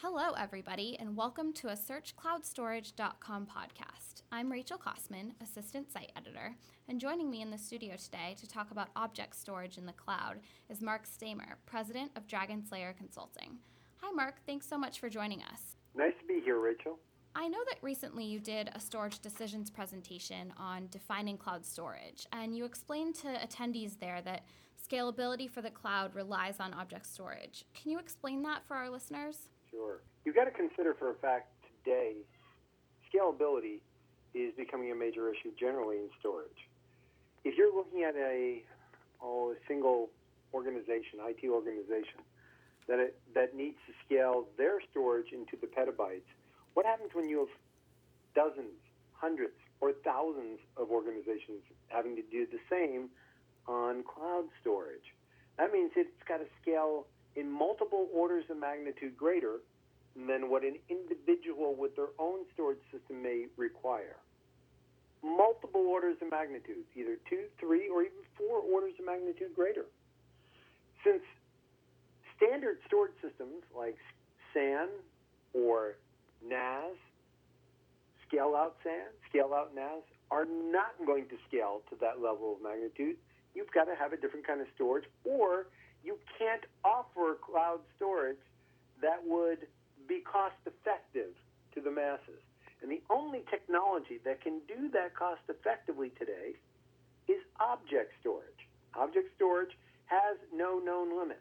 Hello, everybody, and welcome to a SearchCloudStorage.com podcast. I'm Rachel Kosman, Assistant Site Editor, and joining me in the studio today to talk about object storage in the cloud is Mark Stamer, President of Dragon Slayer Consulting. Hi, Mark. Thanks so much for joining us. Nice to be here, Rachel. I know that recently you did a storage decisions presentation on defining cloud storage, and you explained to attendees there that scalability for the cloud relies on object storage. Can you explain that for our listeners? Sure. You've got to consider for a fact today, scalability is becoming a major issue generally in storage. If you're looking at a single organization, IT organization, that needs to scale their storage into the petabytes, what happens when you have dozens, hundreds, or thousands of organizations having to do the same on cloud storage? That means it's got to scale in multiple orders of magnitude greater than what an individual with their own storage system may require. Multiple orders of magnitude, either 2, 3, or even 4 orders of magnitude greater. Since standard storage systems like SAN or NAS, scale-out SAN, scale-out NAS, are not going to scale to that level of magnitude, you've got to have a different kind of storage, or you can't offer cloud storage that would be cost-effective to the masses. And the only technology that can do that cost-effectively today is object storage. Object storage has no known limits.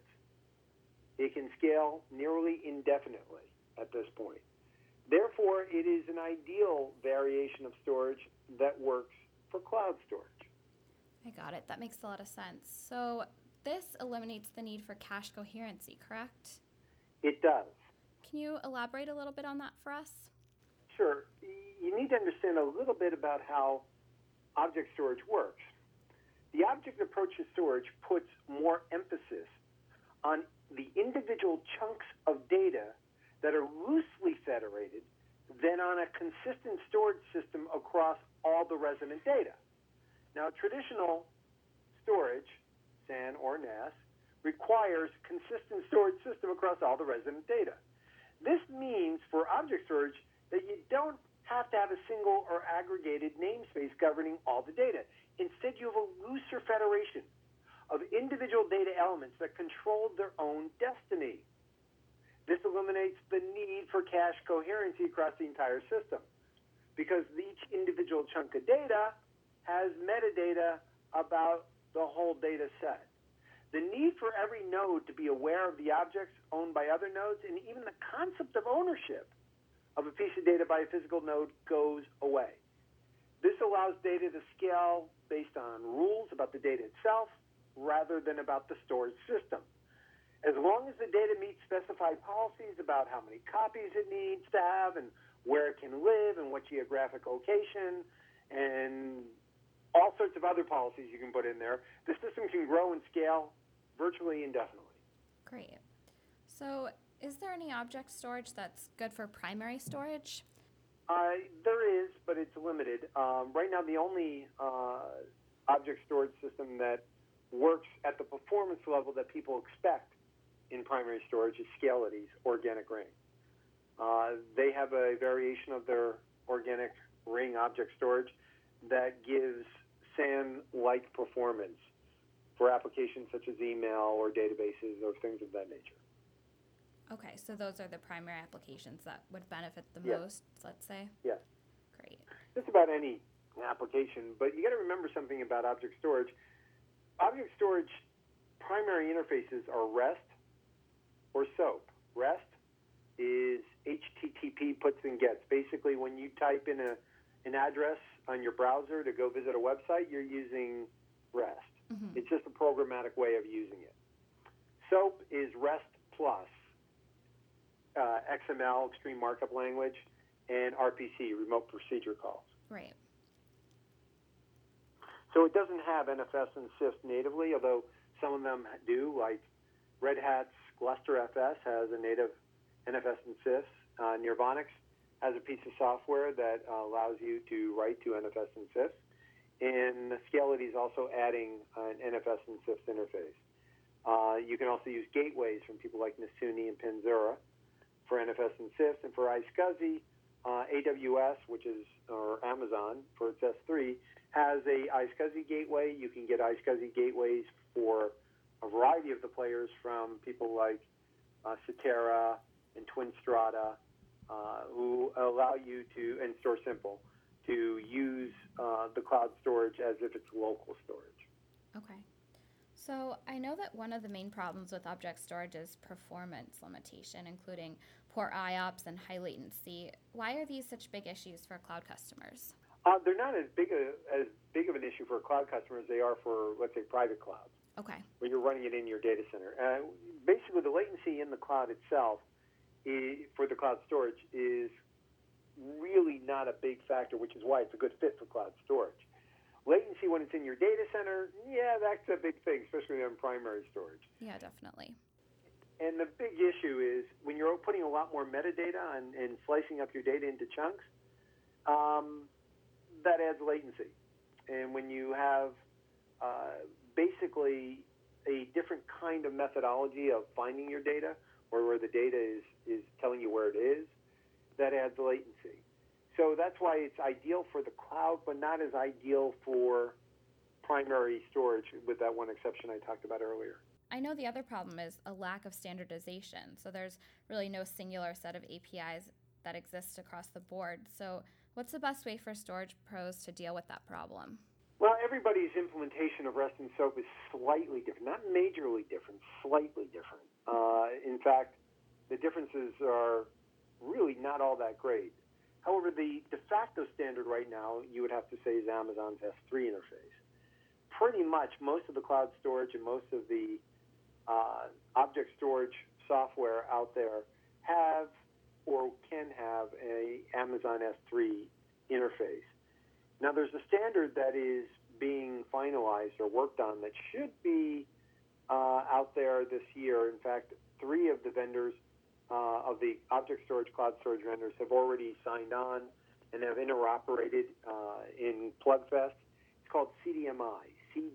It can scale nearly indefinitely at this point. Therefore, it is an ideal variation of storage that works for cloud storage. I got it. That makes a lot of sense. So this eliminates the need for cache coherency, correct? It does. Can you elaborate a little bit on that for us? Sure. You need to understand a little bit about how object storage works. The object approach to storage puts more emphasis on the individual chunks of data that are loosely federated than on a consistent storage system across all the resident data. Now, traditional storage, SAN or NAS, requires consistent storage system across all the resident data. This means for object storage that you don't have to have a single or aggregated namespace governing all the data. Instead, you have a looser federation of individual data elements that control their own destiny. This eliminates the need for cache coherency across the entire system because each individual chunk of data has metadata about the whole data set. The need for every node to be aware of the objects owned by other nodes and even the concept of ownership of a piece of data by a physical node goes away. This allows data to scale based on rules about the data itself rather than about the storage system. As long as the data meets specified policies about how many copies it needs to have and where it can live and what geographic location and all sorts of other policies you can put in there, the system can grow and scale virtually indefinitely. Great. So is there any object storage that's good for primary storage? There is, but it's limited. Right now, the only object storage system that works at the performance level that people expect in primary storage is Scality's Organic Ring. They have a variation of their Organic Ring object storage that gives SAN-like performance for applications such as email or databases or things of that nature. Okay, so those are the primary applications that would benefit the Yes. most, let's say? Yes. Great. Just about any application, but you got to remember something about object storage. Object storage primary interfaces are REST or SOAP. REST is HTTP puts and gets. Basically, when you type in an address on your browser to go visit a website, you're using REST. Mm-hmm. It's just a programmatic way of using it. SOAP is REST plus XML, Extreme Markup Language, and RPC, Remote Procedure Calls. Right. So it doesn't have NFS and CIFS natively, although some of them do, like Red Hat's GlusterFS has a native NFS and CIFS. Nirvanix has a piece of software that allows you to write to NFS and CIFS. And Scality is also adding an NFS and CIFS interface. You can also use gateways from people like Nasuni and Penzura for NFS and CIFS, and for iSCSI, AWS, or Amazon for its S3, has a iSCSI gateway. You can get iSCSI gateways for a variety of the players, from people like Cetera and TwinStrata, who allow you to, and StoreSimple, to use the cloud storage as if it's local storage. Okay. So I know that one of the main problems with object storage is performance limitation, including poor IOPS and high latency. Why are these such big issues for cloud customers? They're not as big of an issue for cloud customers as they are for, let's say, private clouds. Okay. When you're running it in your data center. Basically, the latency in the cloud itself for the cloud storage is really not a big factor, which is why it's a good fit for cloud storage. Latency when it's in your data center, yeah, that's a big thing, especially on primary storage. Yeah, definitely. And the big issue is when you're putting a lot more metadata and slicing up your data into chunks, that adds latency. And when you have basically a different kind of methodology of finding your data, or where the data is telling you where it is, that adds latency. So that's why it's ideal for the cloud, but not as ideal for primary storage, with that one exception I talked about earlier. I know the other problem is a lack of standardization. So there's really no singular set of APIs that exist across the board. So what's the best way for storage pros to deal with that problem? Well, everybody's implementation of REST and SOAP is slightly different, not majorly different, slightly different. In fact, the differences are really not all that great. However, the de facto standard right now, you would have to say, is Amazon's S3 interface. Pretty much most of the cloud storage and most of the object storage software out there have or can have a Amazon S3 interface. Now, there's a standard that is being finalized or worked on that should be out there this year. In fact, 3 of the vendors of the object storage, cloud storage vendors have already signed on and have interoperated in PlugFest. It's called CDMI.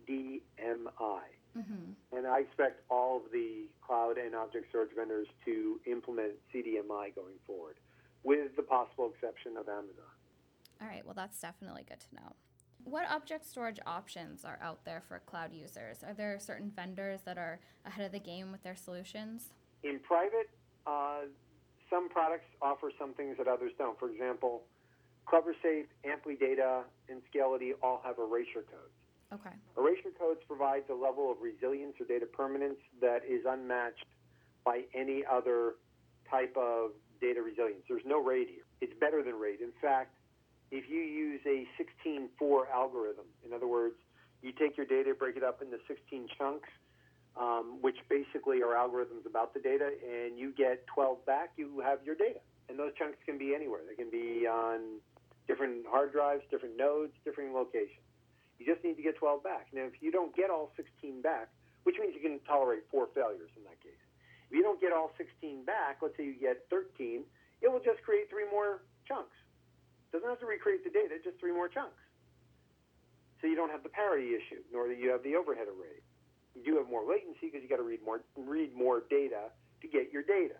Mm-hmm. And I expect all of the cloud and object storage vendors to implement CDMI going forward, with the possible exception of Amazon. All right, well, that's definitely good to know. What object storage options are out there for cloud users? Are there certain vendors that are ahead of the game with their solutions? In private, some products offer some things that others don't. For example, CloverSafe, Amplidata, and Scality all have erasure codes. Okay. Erasure codes provides a level of resilience or data permanence that is unmatched by any other type of data resilience. There's no RAID here. It's better than RAID. In fact, if you use a 16:4 algorithm, in other words, you take your data, break it up into 16 chunks, which basically are algorithms about the data, and you get 12 back, you have your data. And those chunks can be anywhere. They can be on different hard drives, different nodes, different locations. You just need to get 12 back. Now, if you don't get all 16 back, which means you can tolerate 4 failures in that case. If you don't get all 16 back, let's say you get 13, it will just create 3 more chunks. It doesn't have to recreate the data, just 3 more chunks. So you don't have the parity issue, nor do you have the overhead array. You do have more latency because you got to read more data to get your data.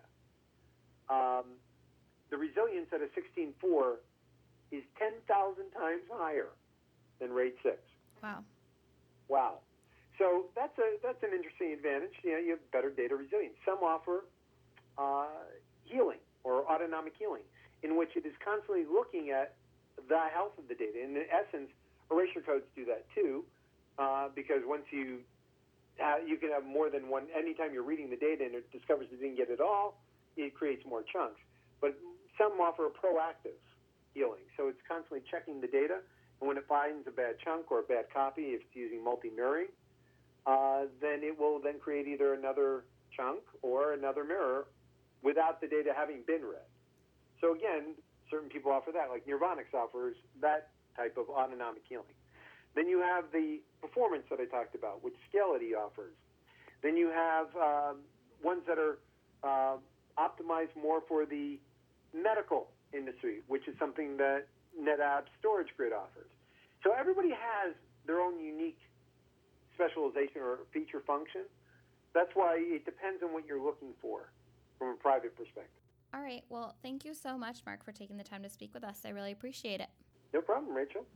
The resilience at a 16:4 is 10,000 times higher than RAID 6. Wow. So that's an interesting advantage. You know, you have better data resilience. Some offer healing or autonomic healing, in which it is constantly looking at the health of the data. In essence, erasure codes do that too, because once you can have more than one. Anytime you're reading the data and it discovers it didn't get it all, it creates more chunks. But some offer a proactive healing, so it's constantly checking the data. And when it finds a bad chunk or a bad copy, if it's using multi-mirroring, then it will then create either another chunk or another mirror without the data having been read. So again, certain people offer that, like Nirvanix offers that type of autonomic healing. Then you have the performance that I talked about, which Scality offers. Then you have ones that are optimized more for the medical industry, which is something that NetApp Storage Grid offers. So everybody has their own unique specialization or feature function. That's why it depends on what you're looking for from a private perspective. All right. Well, thank you so much, Mark, for taking the time to speak with us. I really appreciate it. No problem, Rachel.